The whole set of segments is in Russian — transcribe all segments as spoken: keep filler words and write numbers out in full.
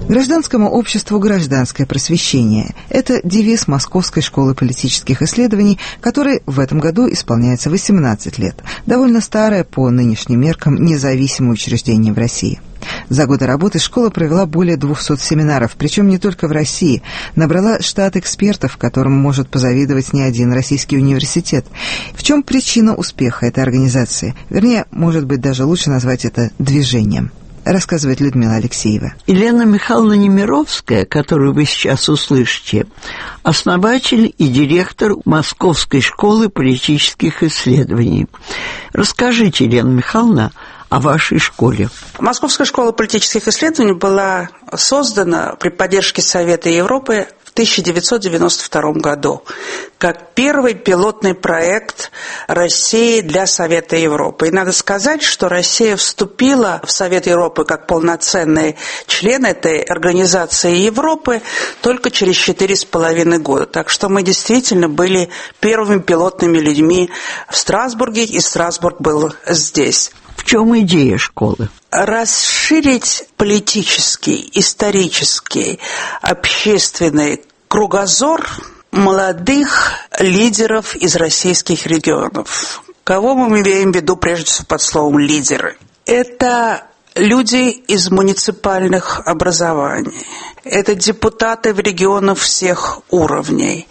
Гражданскому обществу гражданское просвещение – это девиз Московской школы политических исследований, которой в этом году исполняется восемнадцать лет. Довольно старое по нынешним меркам независимое учреждение в России. За годы работы школа провела более двухсот семинаров, причем не только в России. Набрала штат экспертов, которым может позавидовать не один российский университет. В чем причина успеха этой организации? Вернее, может быть, даже лучше назвать это движением. Рассказывает Людмила Алексеева. Елена Михайловна Немировская, которую вы сейчас услышите, основатель и директор Московской школы политических исследований. Расскажите, Елена Михайловна, о вашей школе. Московская школа политических исследований была создана при поддержке Совета Европы в тысяча девятьсот девяносто втором году как первый пилотный проект России для Совета Европы. И надо сказать, что Россия вступила в Совет Европы как полноценный член этой организации Европы только через четыре с половиной года. Так что мы действительно были первыми пилотными людьми в Страсбурге, и Страсбург был здесь. В чем идея школы? Расширить политический, исторический, общественный кругозор молодых лидеров из российских регионов. Кого мы имеем в виду прежде всего под словом «лидеры»? Это люди из муниципальных образований, это депутаты в регионах всех уровней,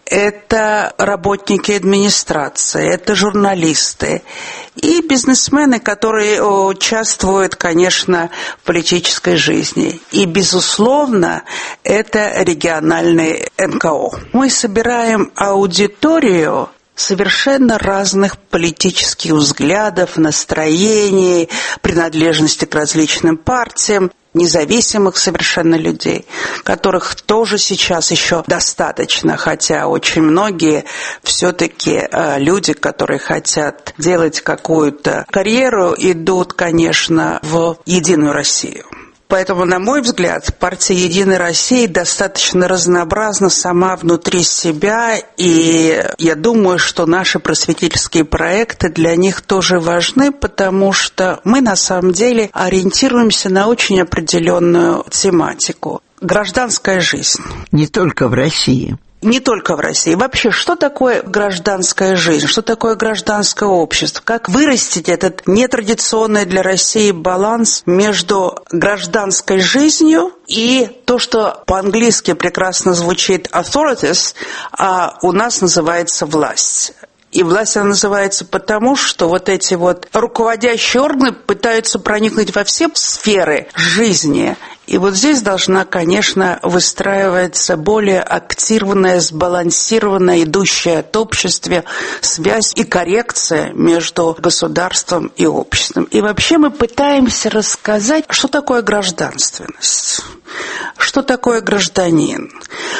это работники администрации, это журналисты и бизнесмены, которые участвуют, конечно, в политической жизни. И, безусловно, это региональные эн ка о. Мы собираем аудиторию совершенно разных политических взглядов, настроений, принадлежности к различным партиям, независимых совершенно людей, которых тоже сейчас еще достаточно, хотя очень многие все-таки э, люди, которые хотят делать какую-то карьеру, идут, конечно, в Единую Россию. Поэтому, на мой взгляд, партия «Единой России» достаточно разнообразна сама внутри себя, и я думаю, что наши просветительские проекты для них тоже важны, потому что мы на самом деле ориентируемся на очень определенную тематику. Гражданская жизнь. Не только в России. Не только в России. Вообще, что такое гражданская жизнь? Что такое гражданское общество? Как вырастить этот нетрадиционный для России баланс между гражданской жизнью и то, что по-английски прекрасно звучит authorities, а у нас называется власть. И власть она называется потому, что вот эти вот руководящие органы пытаются проникнуть во все сферы жизни. И вот здесь должна, конечно, выстраиваться более активная, сбалансированная, идущая от общества связь и коррекция между государством и обществом. И вообще мы пытаемся рассказать, что такое гражданственность, что такое гражданин,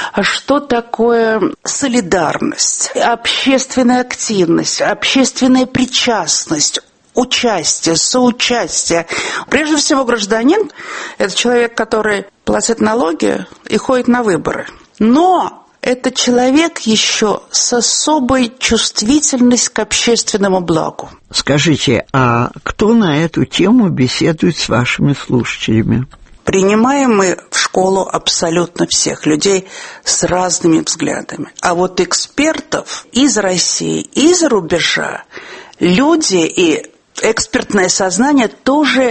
что такое солидарность, общественная активность, общественная причастность, участие, соучастие. Прежде всего, гражданин – это человек, который платит налоги и ходит на выборы. Но это человек еще с особой чувствительностью к общественному благу. Скажите, а кто на эту тему беседует с вашими слушателями? Принимаем мы в школу абсолютно всех людей с разными взглядами. А вот экспертов из России, из-за рубежа, люди и экспертное сознание тоже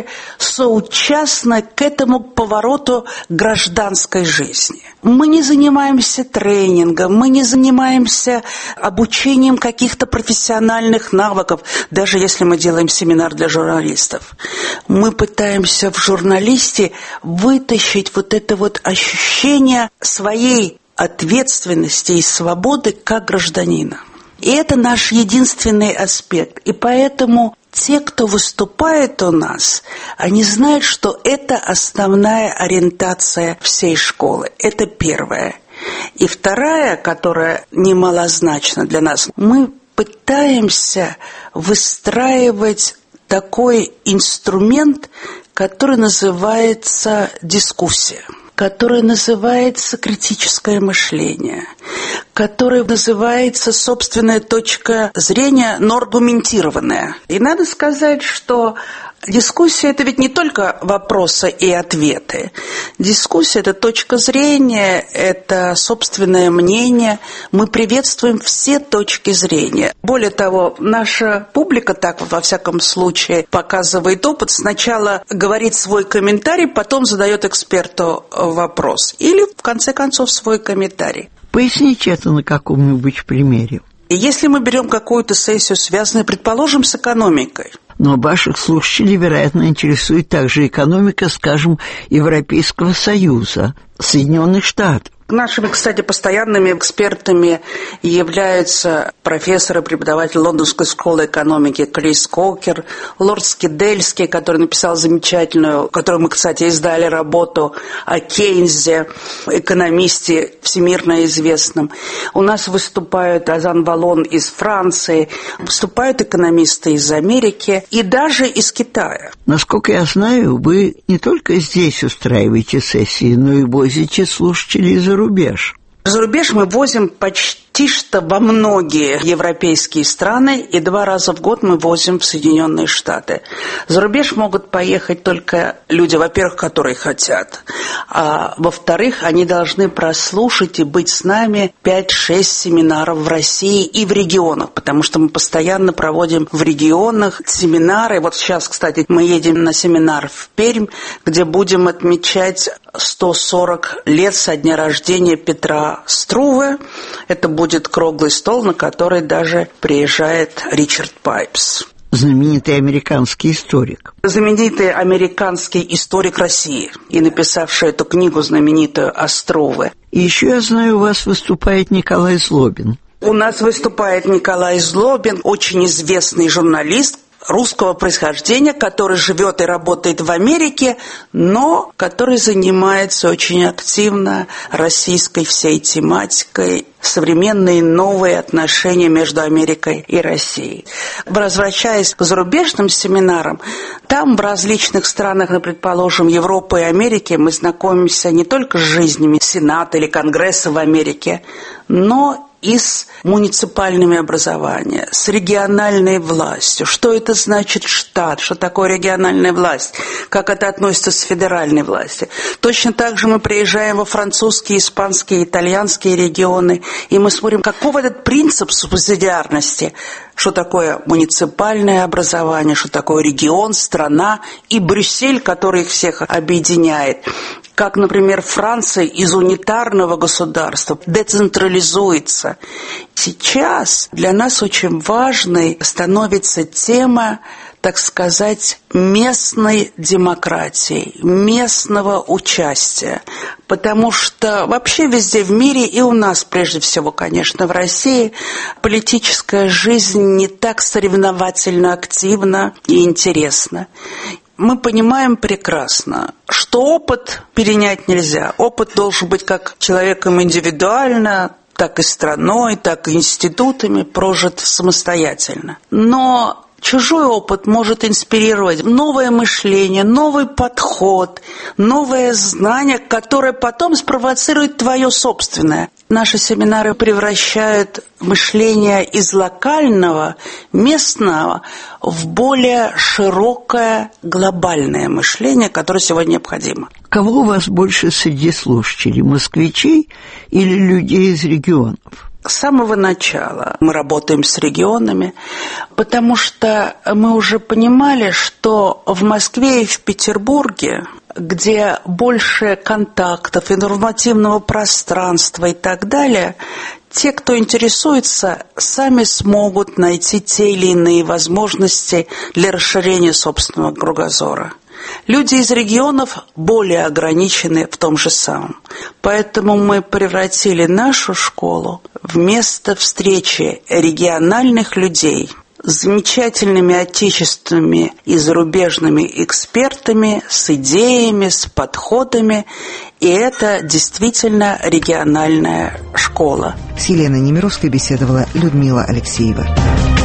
соучастно к этому повороту гражданской жизни. Мы не занимаемся тренингом, мы не занимаемся обучением каких-то профессиональных навыков, даже если мы делаем семинар для журналистов. Мы пытаемся в журналисте вытащить вот это вот ощущение своей ответственности и свободы как гражданина. И это наш единственный аспект. И поэтому те, кто выступает у нас, они знают, что это основная ориентация всей школы. Это первое. И вторая, которая немалозначна для нас, мы пытаемся выстраивать такой инструмент, который называется дискуссия, который называется критическое мышление, который называется собственная точка зрения, но аргументированная. И надо сказать, что Дискуссия – это ведь не только вопросы и ответы. Дискуссия – это точка зрения, это собственное мнение. Мы приветствуем все точки зрения. Более того, наша публика так, во всяком случае, показывает опыт. Сначала говорит свой комментарий, потом задает эксперту вопрос. Или, в конце концов, свой комментарий. Поясните это на каком-нибудь примере. Если мы берем какую-то сессию, связанную, предположим, с экономикой. Но ваших слушателей, вероятно, интересует также экономика, скажем, Европейского Союза, Соединенных Штатов. Нашими, кстати, постоянными экспертами являются профессор и преподаватель Лондонской школы экономики Крис Кокер, лорд Скидельский, который написал замечательную, которую мы, кстати, издали работу о Кейнсе, экономисте всемирно известном. У нас выступают Азан Валон из Франции, выступают экономисты из Америки и даже из Китая. Насколько я знаю, вы не только здесь устраиваете сессии, но и возите слушателей за рубеж. За рубеж мы возим почти что во многие европейские страны, и два раза в год мы возим в Соединенные Штаты. За рубеж могут поехать только люди, во-первых, которые хотят, а во-вторых, они должны прослушать и быть с нами пять-шесть семинаров в России и в регионах, потому что мы постоянно проводим в регионах семинары. Вот сейчас, кстати, мы едем на семинар в Пермь, где будем отмечать сто сорок лет со дня рождения Петра Струве. Это будет круглый стол, на который даже приезжает Ричард Пайпс. Знаменитый американский историк. Знаменитый американский историк России и написавший эту книгу знаменитую о Струве. И еще, я знаю, у вас выступает Николай Злобин. У нас выступает Николай Злобин, очень известный журналист русского происхождения, который живет и работает в Америке, но который занимается очень активно российской всей тематикой, современные новые отношения между Америкой и Россией. Возвращаясь к зарубежным семинарам, там в различных странах, ну, предположим, Европы и Америки, мы знакомимся не только с жизнями Сената или Конгресса в Америке, но и с муниципальными образованиями, с региональной властью. Что это значит штат? Что такое региональная власть? Как это относится с федеральной властью? Точно так же мы приезжаем во французские, испанские, итальянские регионы, и мы смотрим, каков этот принцип субсидиарности. Что такое муниципальное образование, что такое регион, страна и Брюссель, который их всех объединяет. Как, например, Франция из унитарного государства децентрализуется. Сейчас для нас очень важной становится тема, так сказать, местной демократии, местного участия. Потому что вообще везде в мире, и у нас прежде всего, конечно, в России, политическая жизнь не так соревновательно активна и интересна. Мы понимаем прекрасно, что опыт перенять нельзя. Опыт должен быть как человеком индивидуально, так и страной, так и институтами прожит самостоятельно. Но чужой опыт может инспирировать новое мышление, новый подход, новое знание, которое потом спровоцирует твое собственное. Наши семинары превращают мышление из локального, местного в более широкое глобальное мышление, которое сегодня необходимо. Кого у вас больше среди слушателей, москвичей или людей из регионов? С самого начала мы работаем с регионами, потому что мы уже понимали, что в Москве и в Петербурге, где больше контактов, информативного пространства и так далее, те, кто интересуется, сами смогут найти те или иные возможности для расширения собственного кругозора. Люди из регионов более ограничены в том же самом. Поэтому мы превратили нашу школу в место встречи региональных людей с замечательными отечественными и зарубежными экспертами, с идеями, с подходами. И это действительно региональная школа. С Еленой Немировской беседовала Людмила Алексеева.